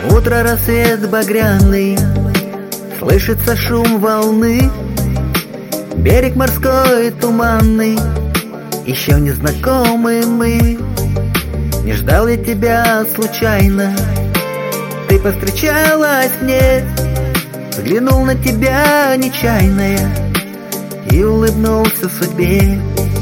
Утро, рассвет багряный, слышится шум волны, берег морской туманный, еще незнакомы мы. Не ждал я тебя случайно, ты повстречалась мне, взглянул на тебя нечаянно и улыбнулся судьбе.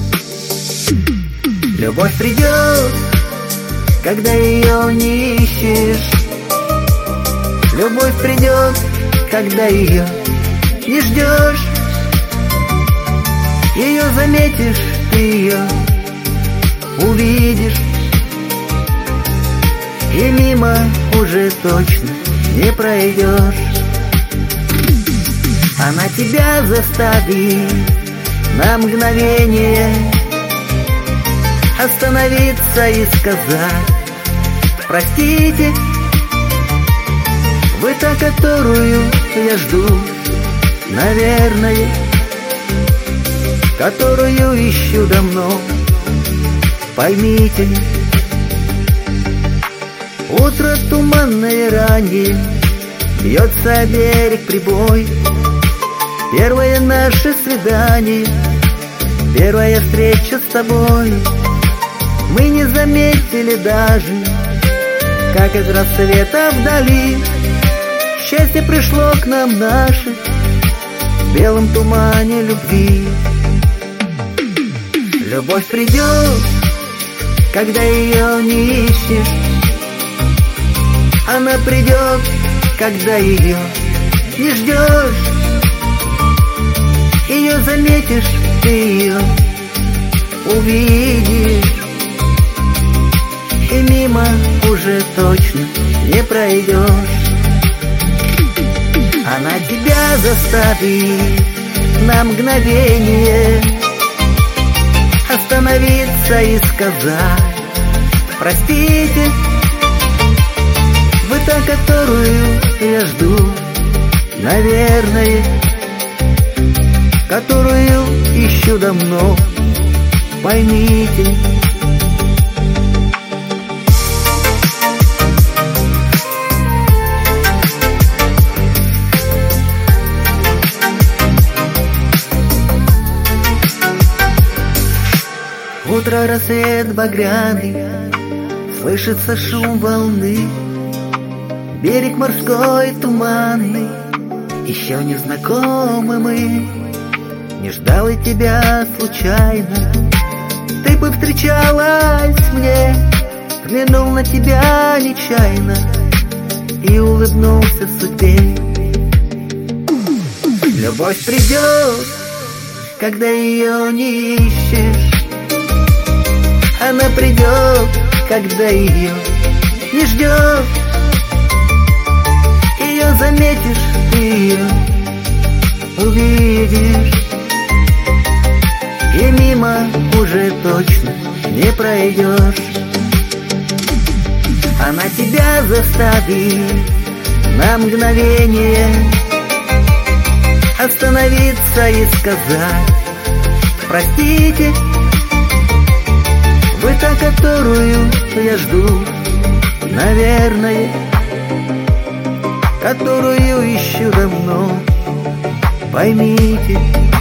Любовь придет, когда ее не ищешь. Любовь придет, когда ее не ждешь. Ее заметишь, ты ее увидишь, и мимо уже точно не пройдешь. Она тебя заставит на мгновение остановиться и сказать: простите, вы та, которую я жду, наверное, которую ищу давно, поймите. Утро туманное раннее, бьется о берег прибой. Первое наше свидание, первая встреча с тобой. Мы не заметили даже, как из рассвета вдали счастье пришло к нам наше в белом тумане любви. Любовь придет, когда ее не ищешь. Она придет, когда ее не ждешь. Ее заметишь, ты ее увидишь, и мимо уже точно не пройдешь. Она тебя заставит на мгновение остановиться и сказать: простите, вы та, которую я жду, наверное, которую ищу давно, поймите. Утро, рассвет багряный, слышится шум волны, берег морской туманный, еще не знакомы мы. Не ждал я тебя случайно, ты повстречалась мне, взглянул на тебя нечаянно и улыбнулся судьбе. Любовь придет, когда ее не ищешь. Она придет, когда ее не ждешь. Ее заметишь, ты ее увидишь, и мимо уже точно не пройдешь. Она тебя заставит на мгновение остановиться и сказать: простите, вы та, которую я жду, наверное, которую ищу давно, поймите.